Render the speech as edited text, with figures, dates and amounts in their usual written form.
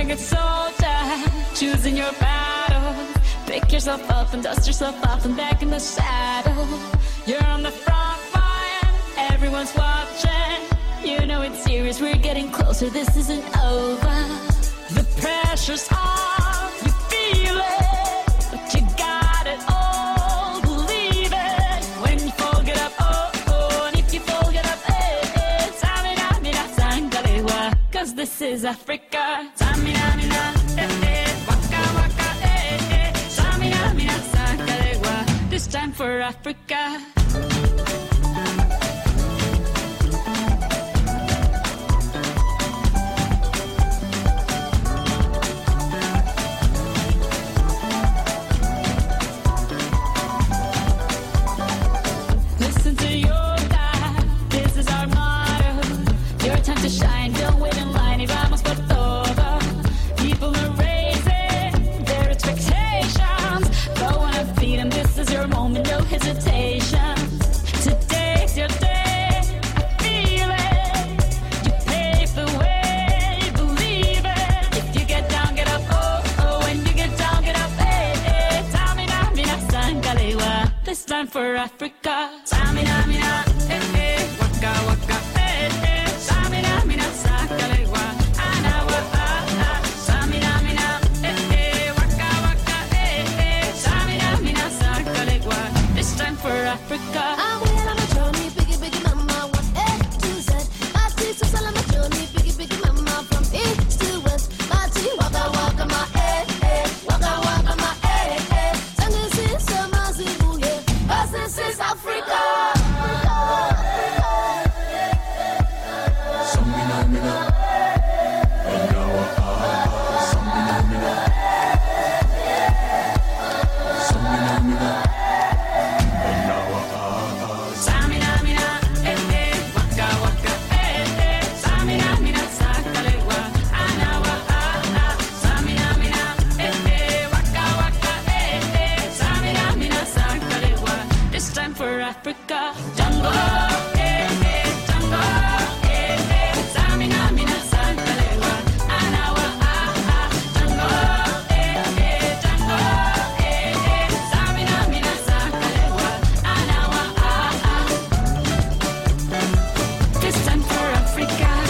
a good soldier, choosing your battle. Pick yourself up and dust yourself off and back in the saddle. You're on the front line, everyone's watching. You know it's serious, we're getting closer, this isn't over. The pressure's on, you feel it, but you got it all, believe it. When you fall, get up, oh, oh, and if you fall, get up, eh, Samina, mina, sangalewa, cause this is Africa. Samina, mina, waka, waka, Samina, mina, sangalewa, this time for Africa. To shine, don't wait in line, y vamos por todo. People are raising their expectations. Go on and feed them, this is your moment, no hesitation. Today's your day, feel it. You pave the way, believe it. If you get down, get up, oh, oh. When you get down, get up, eh, Tamina, mina, sangalewa. This time for Africa. Tamina, mina, waka, waka, Samina, mina, sangalewa, anawa, Samina, mina, waka, waka, Samina, mina, sangalewa. This time for Africa. I'm well on a journey, biggie, biggie mama, one A to Z. My sister's all on my journey, biggie, biggie mama, from east to west. My tea, waka, waka, my waka, waka, my and this is Amazibu, yeah, 'cause this is Africa. For Africa, jungle, jungle, Samina, mina, sangalewa, anawa, jungle, jungle, Samina, mina, sangalewa, anawa, this time for Africa.